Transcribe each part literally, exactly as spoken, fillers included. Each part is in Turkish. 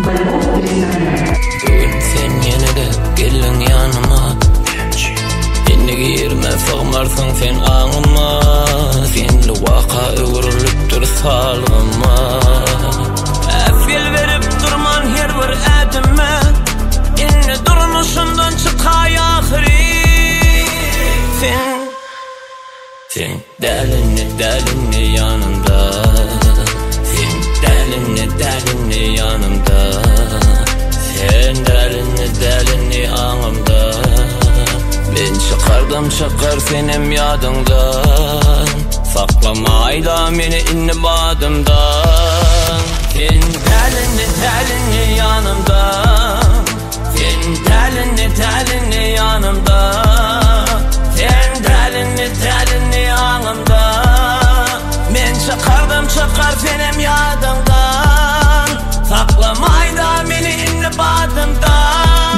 Bugün sen yine de gelin yanıma. Yine girme sığmarsın sen ağıma. Senli vaka öğürülüp dur salgıma. Efil verip durman her bir edime. Yine durmuşundan çıkay ahiri. Sen Sen delinli delinli yanımda. Sen delinli delinli yanımda. Sen delinli delinli ağımda. Ben çıkardım çıkar senim yadımdan. Saklamayla beni inni badımdan. Sen delinli delinli yanımda. Sen delinli delinli yanımda. Sen delinli delinli ağımda. Ben çıkardım çıkar senim yadımdan. Saklamayla beni inni badımdan.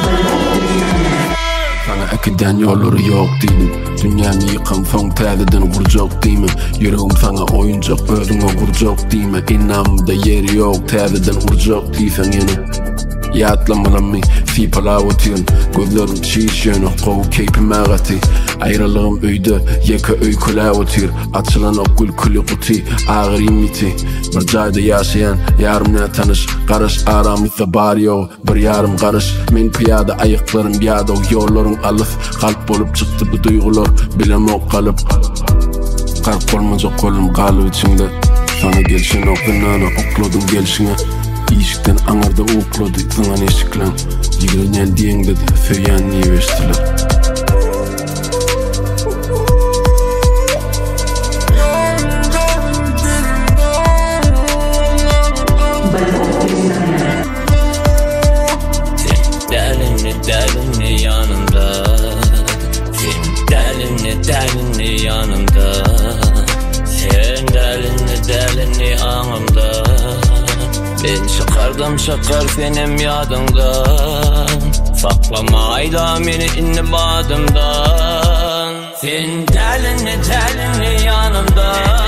Sana akiden yolları yok değilim. Dünyamı yıkan son tədədən vuracaq değilim. Yüreğim sana oyuncak ödüne vuracaq değilim. İnamda yeri yok tədədən vuracaq değilsen yine. Yatlamalamı fi palavatin. Gözlerim çiğişen qovu keypime gati. Ayrılığım öyde yeka öy kulavatir. Açılan o gül külü kuti ağır imiti. Bir cayda yaşayan yarımla tanış. Qarış aramızda bar yok bir yarım qarış. Men piyada ayıklarım biyada o yollarım alıf. Kalp bolup çıktı bu duygular bilem o kalıp. Kalp olmayacak kolum kalıp içinde. Sana gelişine okunana okladım gelişine. İşikten anarda okladı zınan eşiklen. Yigren el diyen dedi feyan niye verstiler. Delinli yanımda. Sen delinli delinli yanımda. Sen delinli delinli ağımda. Ben çıkardım çıkar senim yadımdan. Saklamayla beni inni badımdan. Sen delinli delinli yanımda.